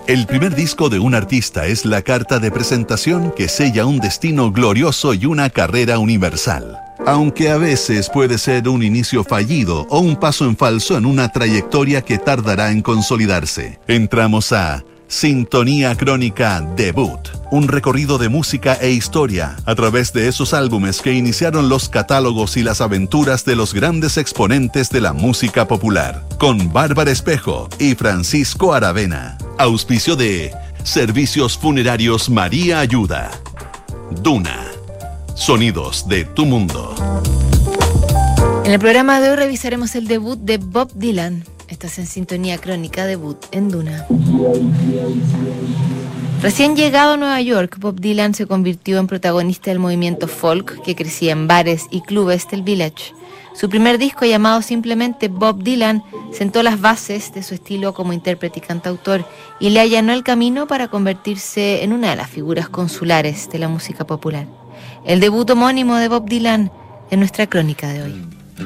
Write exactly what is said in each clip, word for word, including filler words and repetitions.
El primer disco de un artista es la carta de presentación que sella un destino glorioso y una carrera universal. Aunque a veces puede ser un inicio fallido o un paso en falso en una trayectoria que tardará en consolidarse. Entramos a Sintonía Crónica Debut, un recorrido de música e historia a través de esos álbumes que iniciaron los catálogos y las aventuras de los grandes exponentes de la música popular, con Bárbara Espejo y Francisco Aravena. Auspicio de Servicios Funerarios María Ayuda. Duna. Sonidos de tu mundo. En el programa de hoy revisaremos el debut de Bob Dylan. Estás en Sintonía Crónica Debut en Duna. Recién llegado a Nueva York, Bob Dylan se convirtió en protagonista del movimiento folk que crecía en bares y clubes del Village. Su primer disco, llamado simplemente Bob Dylan, sentó las bases de su estilo como intérprete y cantautor y le allanó el camino para convertirse en una de las figuras consulares de la música popular. El debut homónimo de Bob Dylan en nuestra crónica de hoy.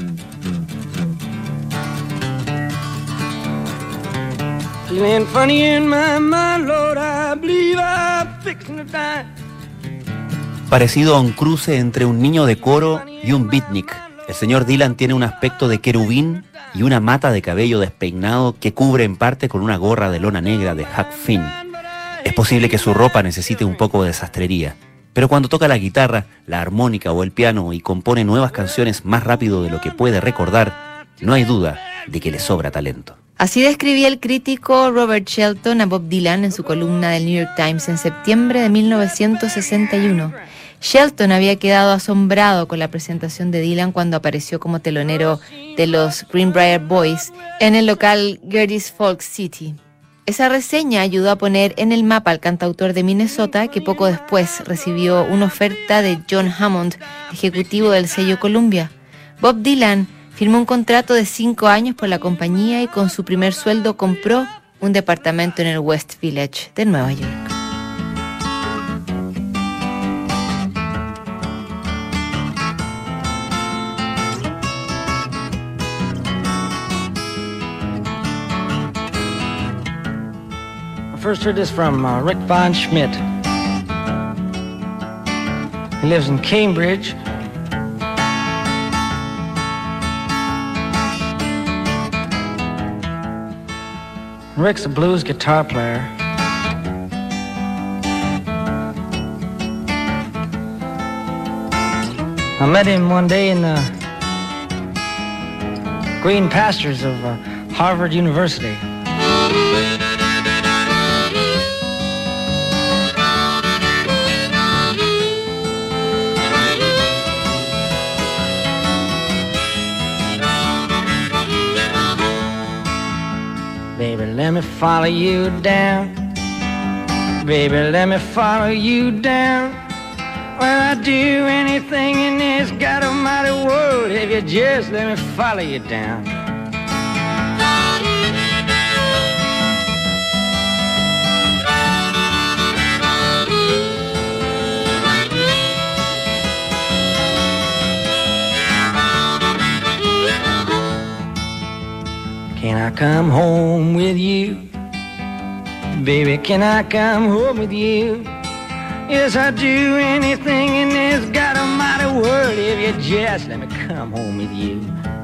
Parecido a un cruce entre un niño de coro y un beatnik, el señor Dylan tiene un aspecto de querubín y una mata de cabello despeinado que cubre en parte con una gorra de lona negra de Huck Finn. Es posible que su ropa necesite un poco de sastrería, pero cuando toca la guitarra, la armónica o el piano y compone nuevas canciones más rápido de lo que puede recordar, no hay duda de que le sobra talento. Así describía el crítico Robert Shelton a Bob Dylan en su columna del New York Times en septiembre de mil novecientos sesenta y uno. Shelton había quedado asombrado con la presentación de Dylan cuando apareció como telonero de los Greenbrier Boys en el local Gerde's Folk City. Esa reseña ayudó a poner en el mapa al cantautor de Minnesota, que poco después recibió una oferta de John Hammond, ejecutivo del sello Columbia. Bob Dylan firmó un contrato de cinco años por la compañía y con su primer sueldo compró un departamento en el West Village de Nueva York. First heard this from uh, Rick Von Schmidt. He lives in Cambridge. Rick's a blues guitar player. I met him one day in the green pastures of uh, Harvard University. Baby, let me follow you down. Baby, let me follow you down. Well, I'd do anything in this God almighty world if you just let me follow you down. Can I come home with you? Baby, can I come home with you? Yes, I'd do anything in this God almighty world if you just let me come home with you.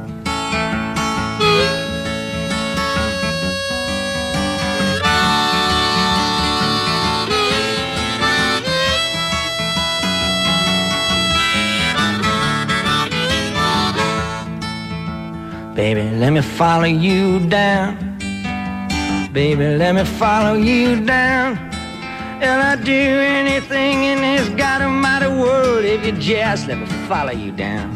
Baby, let me follow you down. Baby, let me follow you down. And I'd do anything in this God almighty world if you just let me follow you down.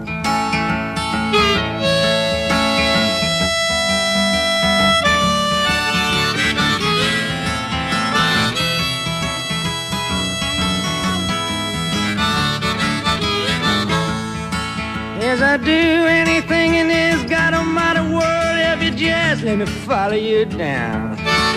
Yes, I'd do anything in this God almighty world if you just let me follow you down.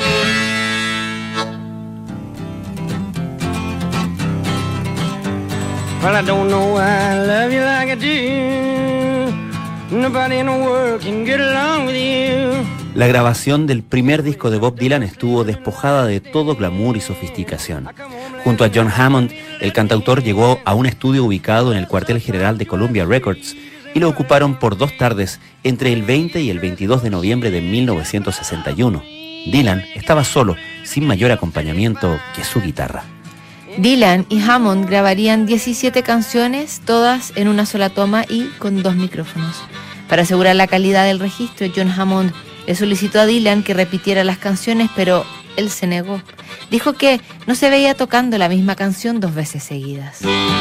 Well, I don't know why I love you like I do. Nobody in the world can get along with you. La grabación del primer disco de Bob Dylan estuvo despojada de todo glamour y sofisticación. Junto a John Hammond, el cantautor llegó a un estudio ubicado en el cuartel general de Columbia Records y lo ocuparon por dos tardes entre el veinte y el veintidós de noviembre de mil novecientos sesenta y uno. Dylan estaba solo, sin mayor acompañamiento que su guitarra. Dylan y Hammond grabarían diecisiete canciones, todas en una sola toma y con dos micrófonos. Para asegurar la calidad del registro, John Hammond le solicitó a Dylan que repitiera las canciones, pero él se negó. Dijo que no se veía tocando la misma canción dos veces seguidas.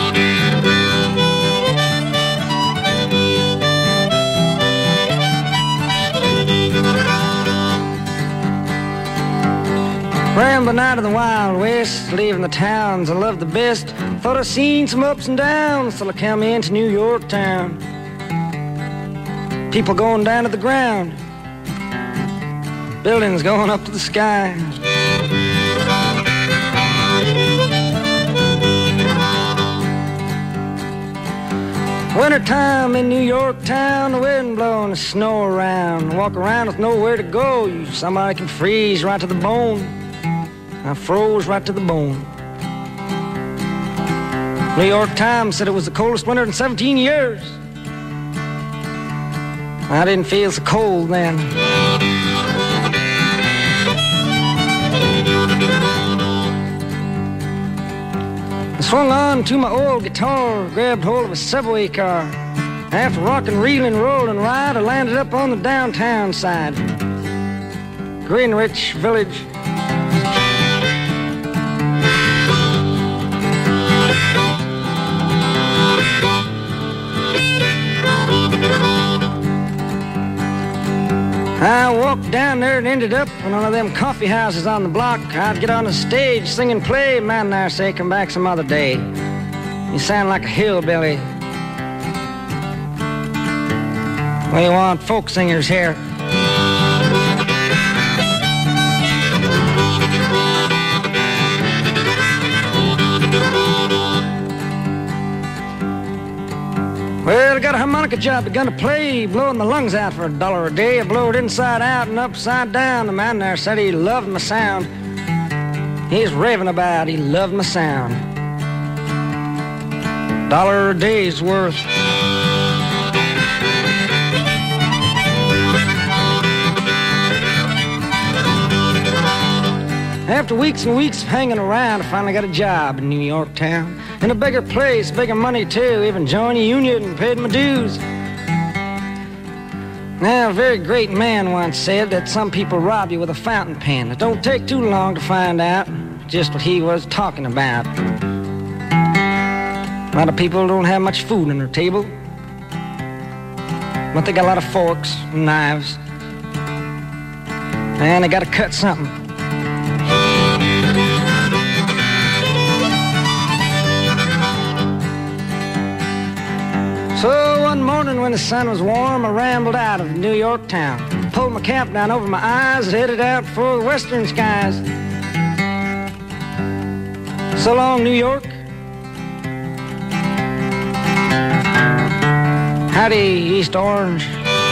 Rambling out of the Wild West, leaving the towns I love the best. Thought I'd seen some ups and downs till I come into New York town. People going down to the ground, buildings going up to the sky. Wintertime in New York town, the wind blowing the snow around. Walk around with nowhere to go, you somebody can freeze right to the bone. I froze right to the bone. New York Times said it was the coldest winter in seventeen years. I didn't feel so cold then. I swung on to my old guitar, grabbed hold of a subway car. After rocking, reeling, rolling ride, I landed up on the downtown side. Greenwich Village. I walked down there and ended up in one of them coffee houses on the block. I'd get on the stage, sing and play. Man, there say, come back some other day. You sound like a hillbilly. We want folk singers here. Well, I got a harmonica job begun to play, blowing my lungs out for a dollar a day. I blow it inside out and upside down. The man there said he loved my sound. He's raving about he loved my sound. Dollar a day's worth. After weeks and weeks of hanging around, I finally got a job in New York town. In a bigger place, bigger money too, even joined a union and paid my dues. Now, a very great man once said that some people rob you with a fountain pen. It don't take too long to find out just what he was talking about. A lot of people don't have much food on their table, but they got a lot of forks and knives, and they got to cut something. So one morning when the sun was warm, I rambled out of New York town. Pulled my cap down over my eyes and headed out for the western skies. So long, New York. Howdy, East Orange.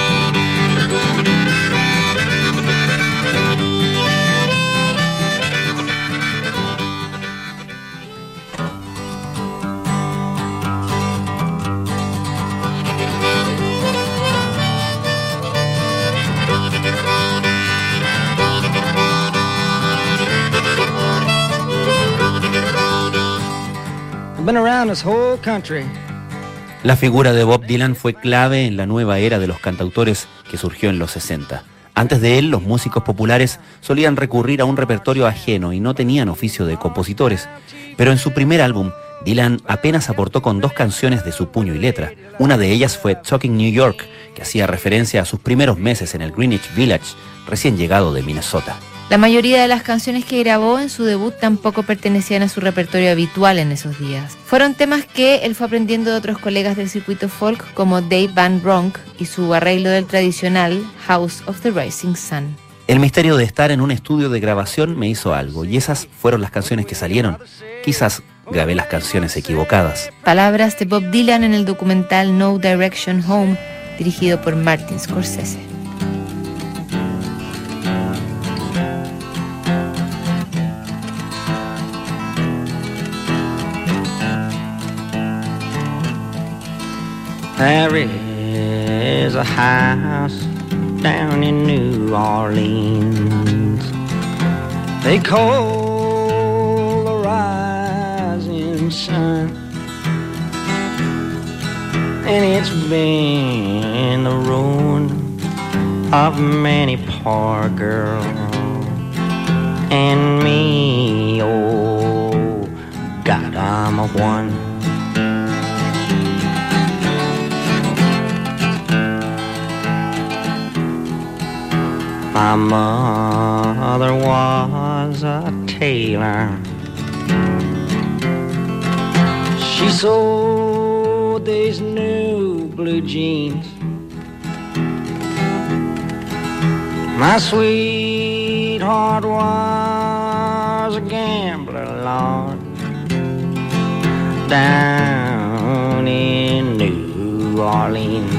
Been around this whole country. La figura de Bob Dylan fue clave en la nueva era de los cantautores que surgió en los sesenta. Antes de él, los músicos populares solían recurrir a un repertorio ajeno y no tenían oficio de compositores. Pero en su primer álbum, Dylan apenas aportó con dos canciones de su puño y letra. Una de ellas fue Talking New York, que hacía referencia a sus primeros meses en el Greenwich Village, recién llegado de Minnesota. La mayoría de las canciones que grabó en su debut tampoco pertenecían a su repertorio habitual en esos días. Fueron temas que él fue aprendiendo de otros colegas del circuito folk como Dave Van Ronk y su arreglo del tradicional House of the Rising Sun. El misterio de estar en un estudio de grabación me hizo algo, y esas fueron las canciones que salieron. Quizás grabé las canciones equivocadas. Palabras de Bob Dylan en el documental No Direction Home, dirigido por Martin Scorsese. There is a house down in New Orleans they call the rising sun, and it's been the ruin of many poor girls and me. Oh God, I'm a one. My mother was a tailor. She sold these new blue jeans. My sweetheart was a gambler, Lord, down in New Orleans.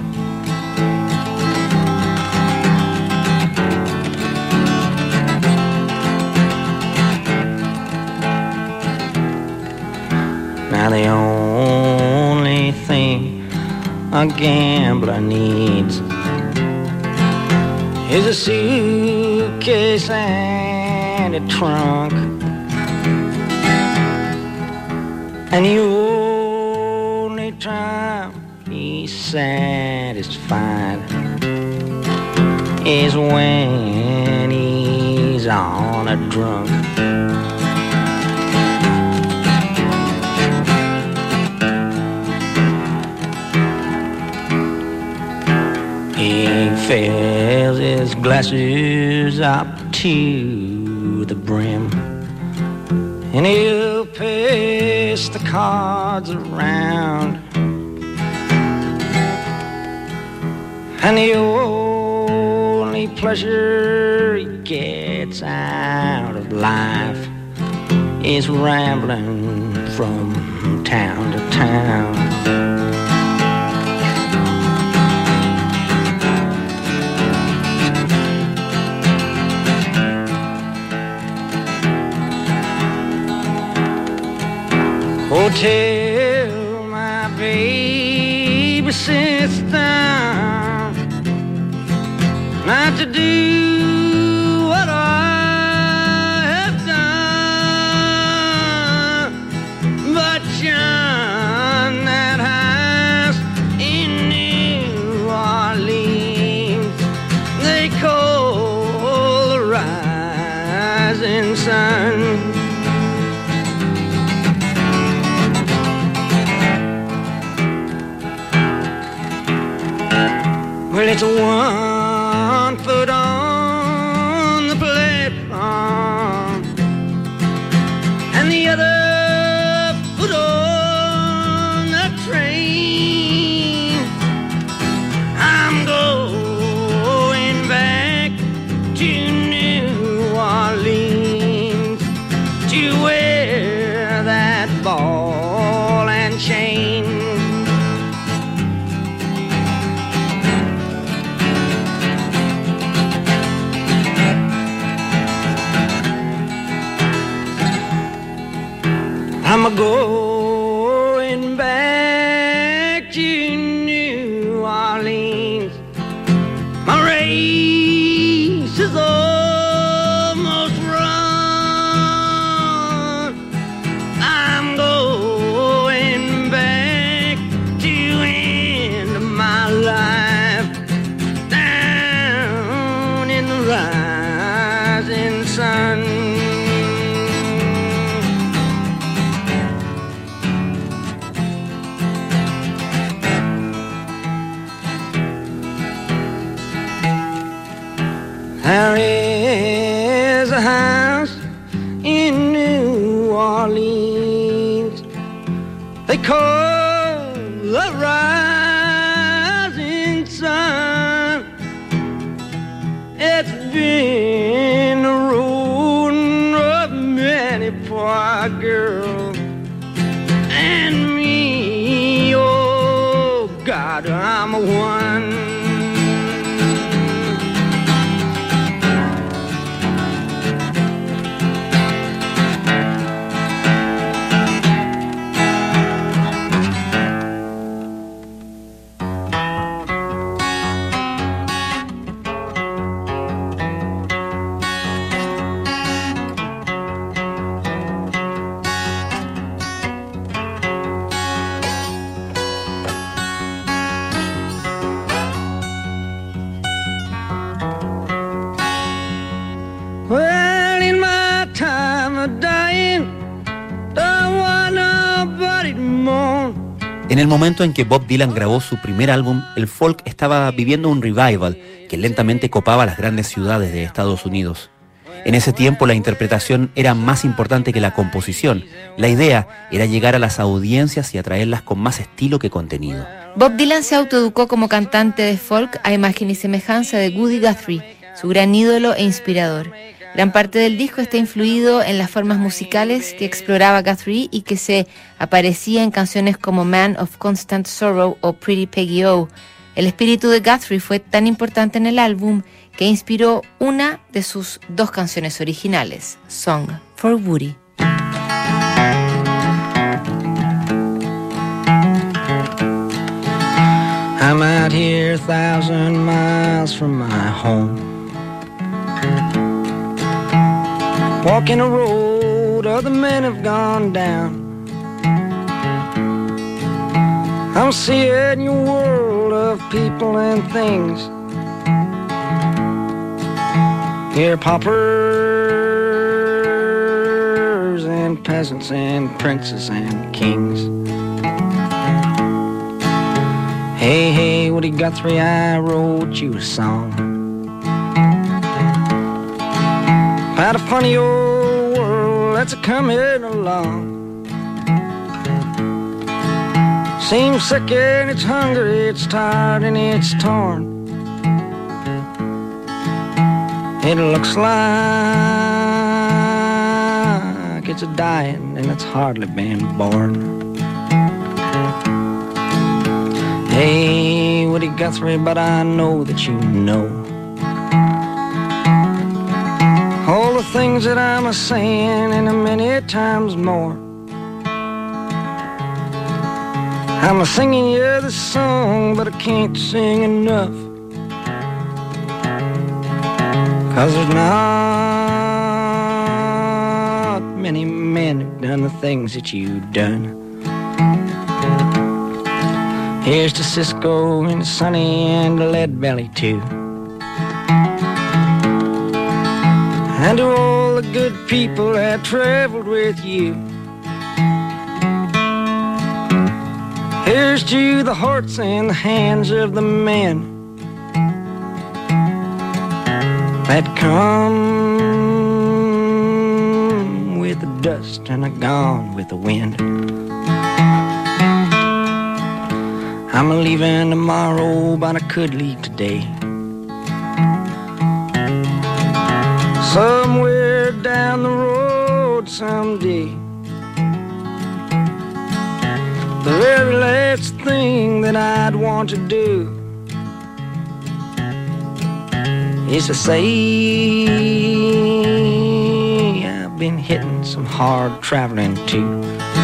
Now the only thing a gambler needs is a suitcase and a trunk, and the only time he's satisfied is when he's on a drunk. He fills his glasses up to the brim, and he'll pass the cards around, and the only pleasure he gets out of life is rambling from town to town. Oh, tell my baby sister not to do what I have done, but shun that house in New Orleans they call the rising sun. Well, it's one foot on the platform and the other foot on the train. I'm going back to New Orleans to wear that ball and chain. I'm a-going back to New Orleans. My race is almost run. I'm going back to end my life down in the rising sun. There is a house in New Orleans they call the rising sun. It's been the ruin of many poor girls and me. Oh God, I'm a one. En el momento en que Bob Dylan grabó su primer álbum, el folk estaba viviendo un revival que lentamente copaba las grandes ciudades de Estados Unidos. En ese tiempo la interpretación era más importante que la composición. La idea era llegar a las audiencias y atraerlas con más estilo que contenido. Bob Dylan se autoeducó como cantante de folk a imagen y semejanza de Woody Guthrie, su gran ídolo e inspirador. Gran parte del disco está influido en las formas musicales que exploraba Guthrie y que se aparecía en canciones como Man of Constant Sorrow o Pretty Peggy O. El espíritu de Guthrie fue tan importante en el álbum que inspiró una de sus dos canciones originales, Song for Woody. I'm out here a thousand miles from my home, walking a road other men have gone down. I'm seeing your world of people and things. Here paupers and peasants and princes and kings. Hey, hey, Woody Guthrie, I wrote you a song about a funny old world that's a-coming along. Seems sick and it's hungry, it's tired and it's torn. It looks like it's a dying and it's hardly been born. Hey, Woody Guthrie, but I know that you know all the things that I'm a-saying and a many times more. I'm a-singing you this song, but I can't sing enough, 'cause there's not many men who've done the things that you've done. Here's to Cisco and Sonny and Lead Belly too, and to all the good people that traveled with you. Here's to the hearts and the hands of the men that come with the dust and are gone with the wind. I'm a-leaving tomorrow, but I could leave today, somewhere down the road someday. The very last thing that I'd want to do is to say I've been hitting some hard traveling too.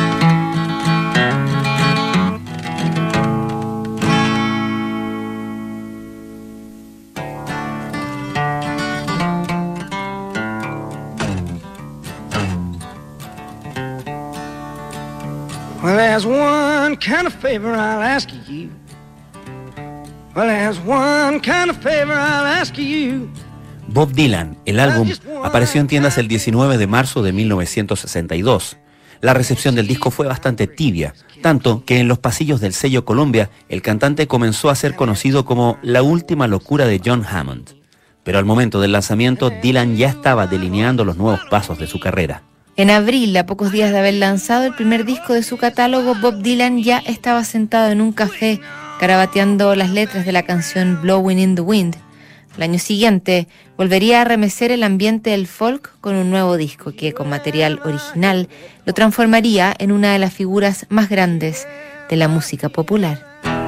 Well, there's one kind of favor I'll ask of you. Well, there's one kind of favor I'll ask of you. Bob Dylan, el álbum, apareció en tiendas el diecinueve de marzo de mil novecientos sesenta y dos. La recepción del disco fue bastante tibia, tanto que en los pasillos del sello Columbia el cantante comenzó a ser conocido como la última locura de John Hammond. Pero al momento del lanzamiento, Dylan ya estaba delineando los nuevos pasos de su carrera. En abril, a pocos días de haber lanzado el primer disco de su catálogo, Bob Dylan ya estaba sentado en un café garabateando las letras de la canción Blowing in the Wind. El año siguiente volvería a remecer el ambiente del folk con un nuevo disco que, con material original, lo transformaría en una de las figuras más grandes de la música popular.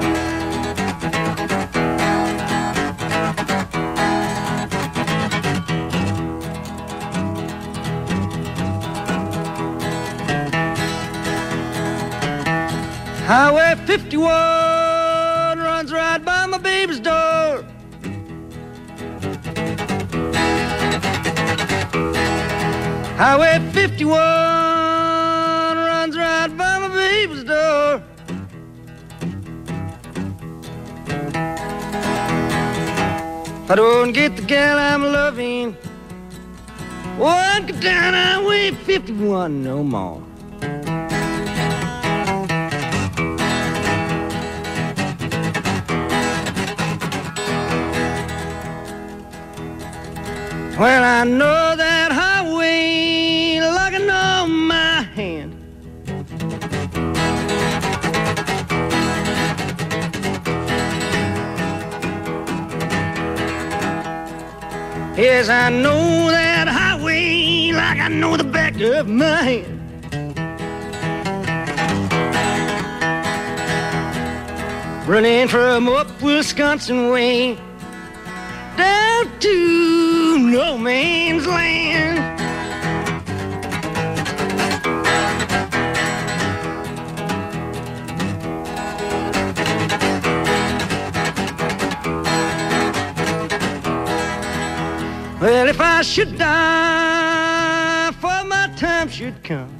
Highway fifty-one runs right by my baby's door. Highway fifty-one runs right by my baby's door. If I don't get the gal I'm loving, won't get down Highway fifty-one no more. Well, I know that highway like I know my hand. Yes, I know that highway like I know the back of my hand. Running from up Wisconsin way down to no man's land. Well, if I should die, for my time should come.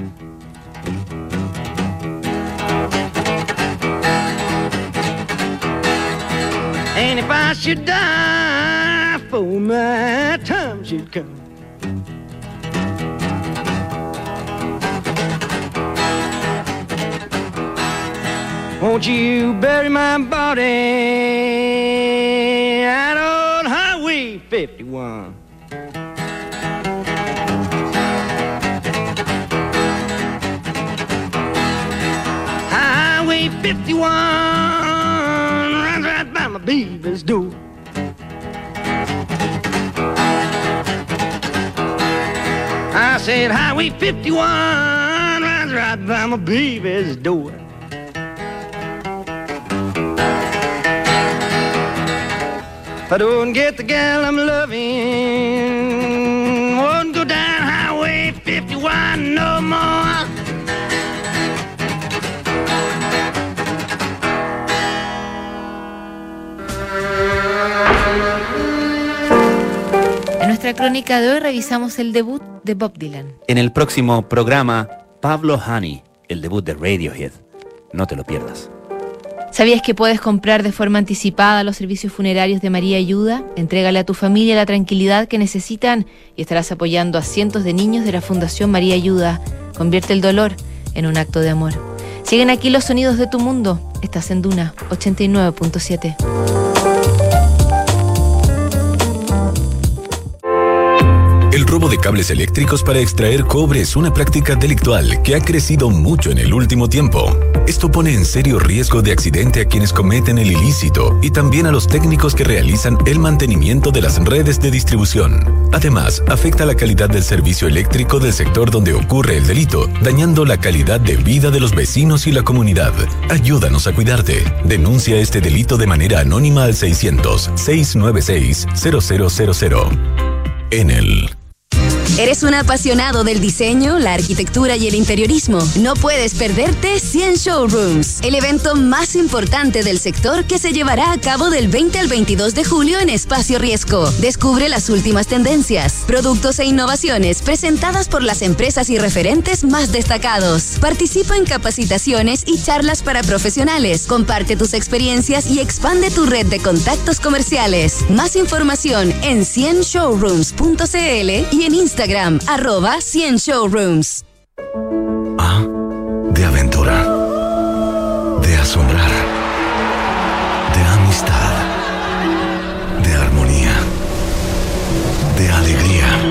And if I should die, for my time should come. Won't you bury my body out on Highway fifty-one? Highway fifty-one runs right by my baby's door. I said Highway fifty-one runs right by my baby's door. If I don't get the gal I'm loving, won't go down Highway fifty-one no more. En nuestra crónica de hoy revisamos el debut de Bob Dylan. En el próximo programa, Pablo Honey, el debut de Radiohead. No te lo pierdas. ¿Sabías que puedes comprar de forma anticipada los servicios funerarios de María Ayuda? Entrégale a tu familia la tranquilidad que necesitan y estarás apoyando a cientos de niños de la Fundación María Ayuda. Convierte el dolor en un acto de amor. Siguen aquí los sonidos de tu mundo. Estás en Duna ochenta y nueve punto siete. El robo de cables eléctricos para extraer cobre es una práctica delictual que ha crecido mucho en el último tiempo. Esto pone en serio riesgo de accidente a quienes cometen el ilícito y también a los técnicos que realizan el mantenimiento de las redes de distribución. Además, afecta la calidad del servicio eléctrico del sector donde ocurre el delito, dañando la calidad de vida de los vecinos y la comunidad. Ayúdanos a cuidarte. Denuncia este delito de manera anónima al seiscientos, seiscientos noventa y seis, cero cero cero cero. Enel. ¿Eres un apasionado del diseño, la arquitectura y el interiorismo? No puedes perderte cien Showrooms, el evento más importante del sector que se llevará a cabo del veinte al veintidós de julio en Espacio Riesco. Descubre las últimas tendencias, productos e innovaciones presentadas por las empresas y referentes más destacados. Participa en capacitaciones y charlas para profesionales. Comparte tus experiencias y expande tu red de contactos comerciales. Más información en cien showrooms punto c l y en Instagram. Arroba cien Showrooms. A de aventura, de asombrar, de amistad, de armonía, de alegría.